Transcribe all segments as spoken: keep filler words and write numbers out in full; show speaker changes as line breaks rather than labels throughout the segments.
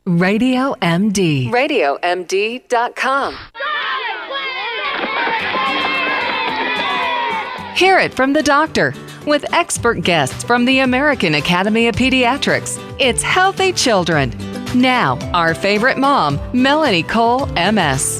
Radio M D. radio M D dot com. Hear it from the doctor with expert guests from the American Academy of Pediatrics. It's Healthy Children. Now, our favorite mom, Melanie Cole, M S.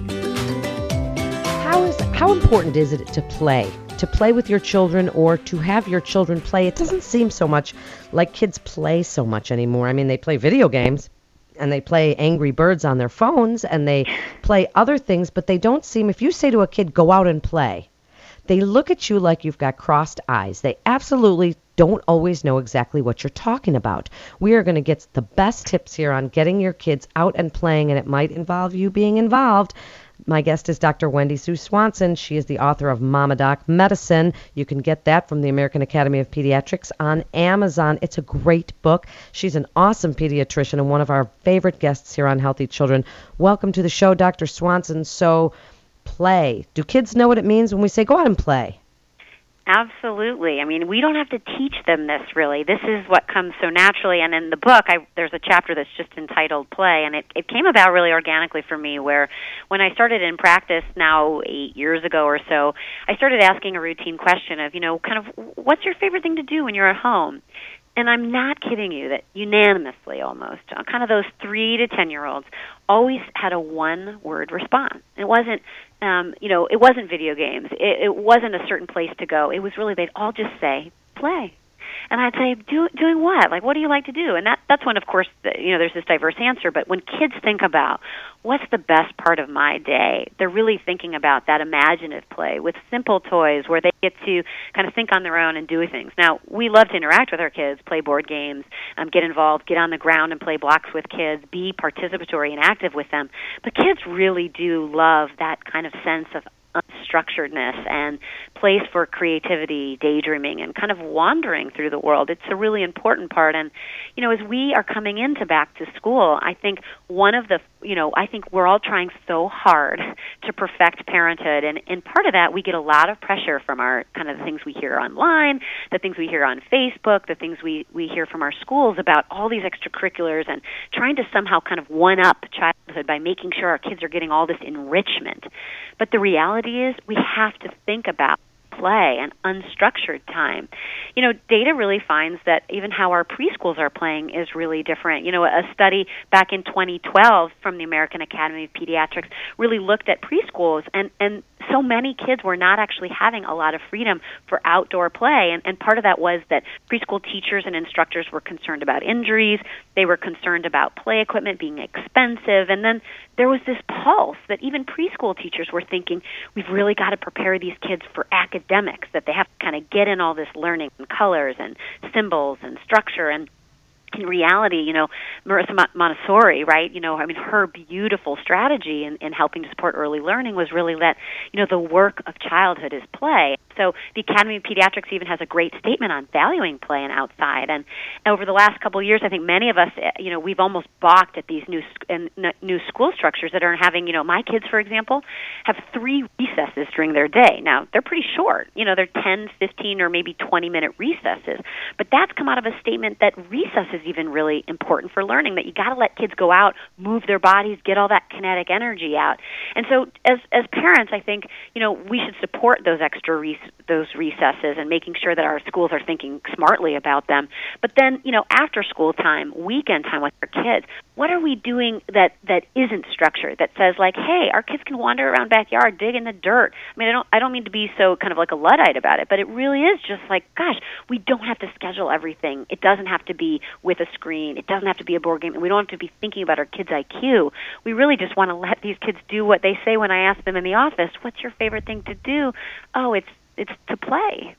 How is how important is it to play? To play with your children or to have your children play? It doesn't seem so much like kids play so much anymore. I mean, they play video games and they play Angry Birds on their phones and they play other things, but they don't seem, if you say to a kid, go out and play, they look at you like you've got crossed eyes. They absolutely don't always know exactly what you're talking about. We are going to get the best tips here on getting your kids out and playing, and it might involve you being involved. My guest is Doctor Wendy Sue Swanson. She is the author of Mama Doc Medicine. You can get that from the American Academy of Pediatrics on Amazon. It's a great book. She's an awesome pediatrician and one of our favorite guests here on Healthy Children. Welcome to the show, Doctor Swanson. So, play. Do kids know what it means when we say go out and play?
Absolutely. I mean, we don't have to teach them this, really. This is what comes so naturally. And in the book, I, there's a chapter that's just entitled Play, and it, it came about really organically for me, where when I started in practice now eight years ago or so, I started asking a routine question of, you know, kind of, what's your favorite thing to do when you're at home? And I'm not kidding you that unanimously almost, kind of those three to ten-year-olds always had a one-word response. It wasn't, um, you know, it wasn't video games. It, it wasn't a certain place to go. It was really, they'd all just say, play. And I'd say, do, doing what? Like, what do you like to do? And that, that's when, of course, the, you know, there's this diverse answer. But when kids think about what's the best part of my day, they're really thinking about that imaginative play with simple toys where they get to kind of think on their own and do things. Now, we love to interact with our kids, play board games, um, get involved, get on the ground and play blocks with kids, be participatory and active with them. But kids really do love that kind of sense of unstructuredness and place for creativity, daydreaming, and kind of wandering through the world. It's a really important part. And, you know, as we are coming into back to school, I think one of the, you know, I think we're all trying so hard to perfect parenthood. And, and part of that, we get a lot of pressure from our kind of the things we hear online, the things we hear on Facebook, the things we, we hear from our schools about all these extracurriculars and trying to somehow kind of one-up childhood by making sure our kids are getting all this enrichment. But the reality is we have to think about play and unstructured time. You know, data really finds that even how our preschools are playing is really different. You know, a study back in twenty twelve from the American Academy of Pediatrics really looked at preschools, and, and so many kids were not actually having a lot of freedom for outdoor play. And, and part of that was that preschool teachers and instructors were concerned about injuries. They were concerned about play equipment being expensive. And then there was this pulse that even preschool teachers were thinking, we've really got to prepare these kids for academics, that they have to kind of get in all this learning and colors and symbols and structure. And in reality, you know, Marissa Montessori, right, you know, I mean, her beautiful strategy in, in helping to support early learning was really that, you know, the work of childhood is play. So the Academy of Pediatrics even has a great statement on valuing play and outside. And over the last couple of years, I think many of us, you know, we've almost balked at these new and new school structures that are having, you know, my kids, for example, have three recesses during their day. Now, they're pretty short. You know, they're ten, fifteen, or maybe twenty-minute recesses. But that's come out of a statement that recess is even really important for learning, that you got to let kids go out, move their bodies, get all that kinetic energy out. And so as as parents, I think, you know, we should support those extra rec- those recesses and making sure that our schools are thinking smartly about them. But then, you know, after school time, weekend time with our kids, what are we doing that, that isn't structured, that says like, hey, our kids can wander around backyard, dig in the dirt. I mean, I don't I don't mean to be so kind of like a Luddite about it, but it really is just like, gosh, we don't have to schedule everything. It doesn't have to be with a screen. It doesn't have to be a board game. We don't have to be thinking about our kids' I Q. We really just want to let these kids do what they say when I ask them in the office, what's your favorite thing to do? Oh, it's it's to play.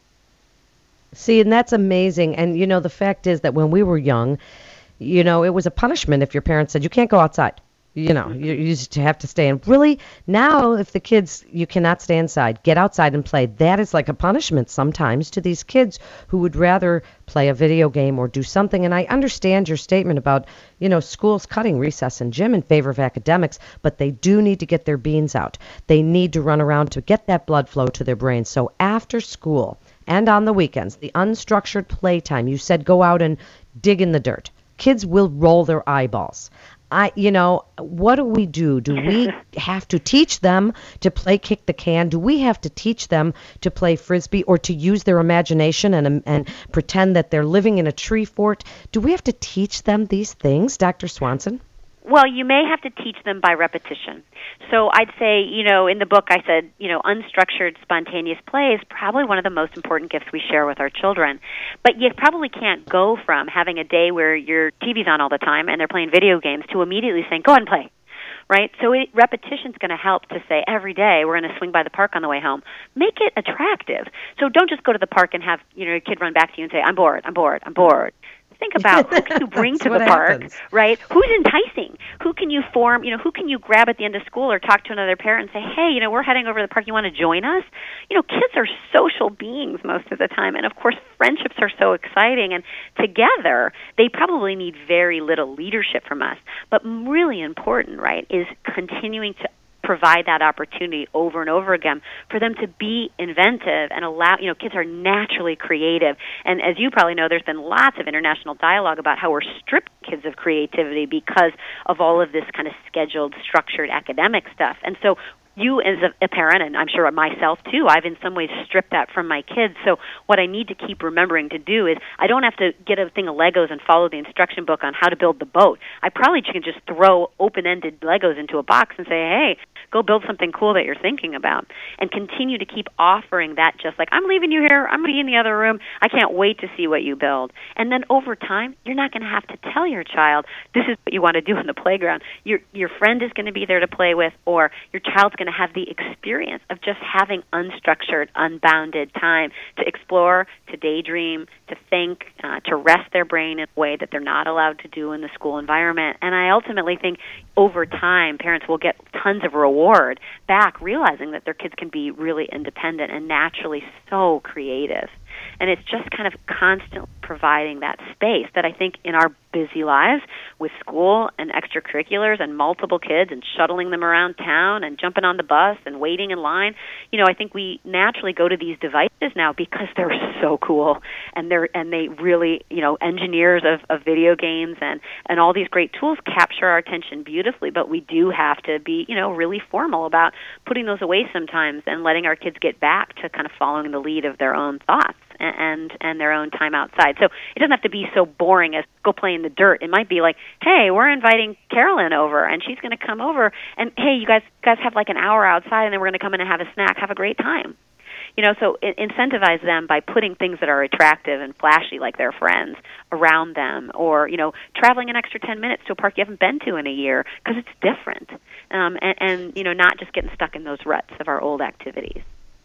See, and that's amazing. And, you know, the fact is that when we were young, you know, it was a punishment if your parents said, you can't go outside. You know, you, you just have to stay in. Really, now if the kids, you cannot stay inside, get outside and play, that is like a punishment sometimes to these kids who would rather play a video game or do something. And I understand your statement about, you know, schools cutting recess and gym in favor of academics, but they do need to get their beans out. They need to run around to get that blood flow to their brains. So after school and on the weekends, the unstructured playtime, you said go out and dig in the dirt. kids will roll their eyeballs. I, you know, what do we do? Do we have to teach them to play kick the can? Do we have to teach them to play frisbee or to use their imagination and and pretend that they're living in a tree fort? Do we have to teach them these things, Doctor Swanson?
Well, you may have to teach them by repetition. So I'd say, you know, in the book I said, you know, unstructured, spontaneous play is probably one of the most important gifts we share with our children. But you probably can't go from having a day where your T V's on all the time and they're playing video games to immediately saying, go ahead and play. Right? So it, repetition's going to help to say every day we're going to swing by the park on the way home. Make it attractive. So don't just go to the park and have, you know, your kid run back to you and say, I'm bored, I'm bored, I'm bored. Think about who can you bring to the park,
happens.
Right? Who's enticing? Who can you form, you know, who can you grab at the end of school or talk to another parent and say, hey, you know, we're heading over to the park. You want to join us? You know, kids are social beings most of the time. And, of course, friendships are so exciting. And together, they probably need very little leadership from us. But really important, right, is continuing to provide that opportunity over and over again for them to be inventive and allow, you know, kids are naturally creative. And as you probably know, there's been lots of international dialogue about how we're stripping kids of creativity because of all of this kind of scheduled, structured academic stuff. And so you as a, a parent, and I'm sure myself too, I've in some ways stripped that from my kids. So what I need to keep remembering to do is I don't have to get a thing of Legos and follow the instruction book on how to build the boat. I probably can just throw open-ended Legos into a box and say, hey, go build something cool that you're thinking about, and continue to keep offering that, just like, I'm leaving you here, I'm going to be in the other room, I can't wait to see what you build. And then over time, you're not going to have to tell your child, this is what you want to do in the playground. Your your friend is going to be there to play with, or your child's going to have the experience of just having unstructured, unbounded time to explore, to daydream, to think, uh, to rest their brain in a way that they're not allowed to do in the school environment. And I ultimately think over time, parents will get tons of reward back, realizing that their kids can be really independent and naturally so creative. And it's just kind of constantly providing that space that I think in our busy lives with school and extracurriculars and multiple kids and shuttling them around town and jumping on the bus and waiting in line, you know, I think we naturally go to these devices now because they're so cool and they're and they really, you know, engineers of, of video games and, and all these great tools capture our attention beautifully, but we do have to be, you know, really formal about putting those away sometimes and letting our kids get back to kind of following the lead of their own thoughts and and their own time outside. So it doesn't have to be so boring as go play in the dirt. It might be like, hey, we're inviting Carolyn over, and she's going to come over, and hey, you guys guys have like an hour outside, and then we're going to come in and have a snack. Have a great time. You know, so incentivize them by putting things that are attractive and flashy, like their friends, around them, or, you know, traveling an extra ten minutes to a park you haven't been to in a year because it's different, um, and, and, you know, not just getting stuck in those ruts of our old activities.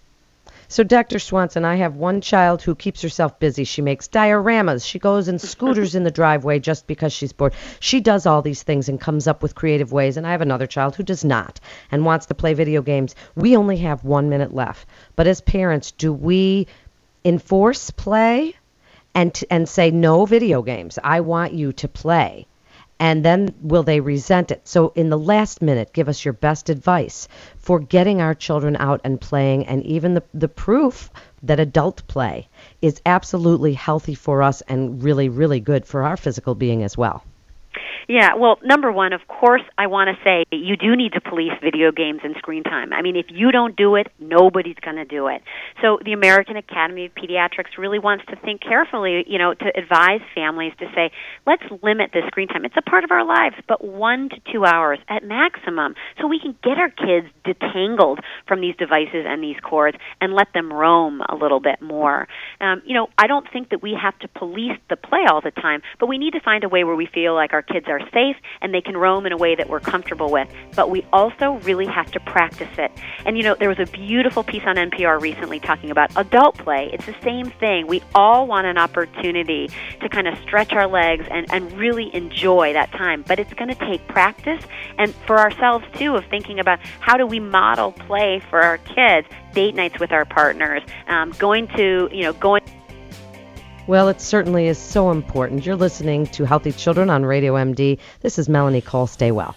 So, Doctor Swanson, I have one child who keeps herself busy. She makes dioramas. She goes and scooters in the driveway just because she's bored. She does all these things and comes up with creative ways. And I have another child who does not and wants to play video games. We only have one minute left. But as parents, do we enforce play and and say, no video games? I want you to play. And then will they resent it? So in the last minute, give us your best advice for getting our children out and playing, and even the, the proof that adult play is absolutely healthy for us and really, really good for our physical being as well.
Yeah, well, number one, of course, I want to say you do need to police video games and screen time. I mean, if you don't do it, nobody's going to do it. So the American Academy of Pediatrics really wants to think carefully, you know, to advise families to say, let's limit the screen time. It's a part of our lives, but one to two hours at maximum, so we can get our kids detangled from these devices and these cords and let them roam a little bit more. Um, you know, I don't think that we have to police the play all the time, but we need to find a way where we feel like our kids are safe and they can roam in a way that we're comfortable with. But we also really have to practice it. And, you know, there was a beautiful piece on N P R recently talking about adult play. It's the same thing. We all want an opportunity to kind of stretch our legs and, and really enjoy that time. But it's going to take practice, and for ourselves, too, of thinking about how do we model play for our kids, date nights with our partners, um, going to, you know, going...
Well, it certainly is so important. You're listening to Healthy Children on Radio M D. This is Melanie Cole. Stay well.